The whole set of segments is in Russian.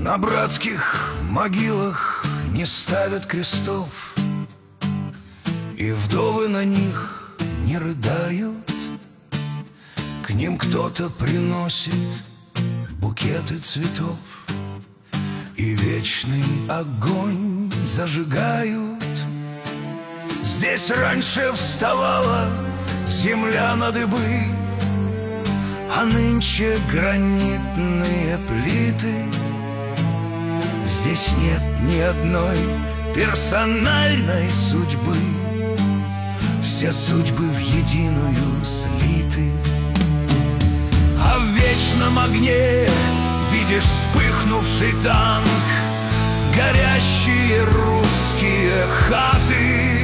На братских могилах не ставят крестов, и вдовы на них не рыдают. К ним кто-то приносит букеты цветов, и вечный огонь зажигают. Здесь раньше вставала земля на дыбы, а нынче гранитные плиты. Здесь нет ни одной персональной судьбы, все судьбы в единую слиты. А в вечном огне видишь вспыхнувший танк, горящие русские хаты,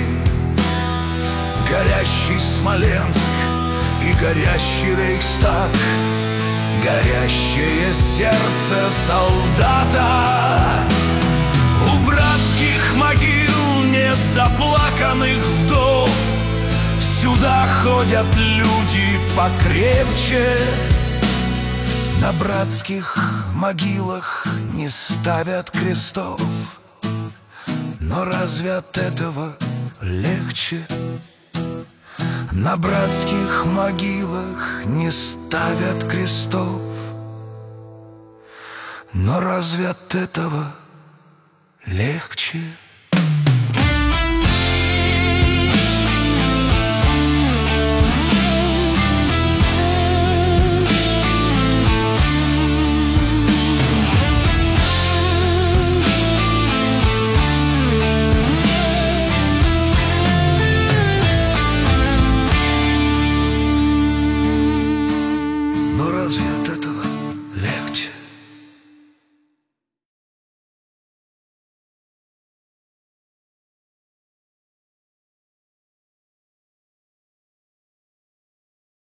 горящий Смоленск и горящий Рейхстаг, горящее сердце солдата. У братских могил нет заплаканных вдов, сюда ходят люди покрепче. На братских могилах не ставят крестов, но разве от этого легче? На братских могилах не ставят крестов, но разве от этого легче?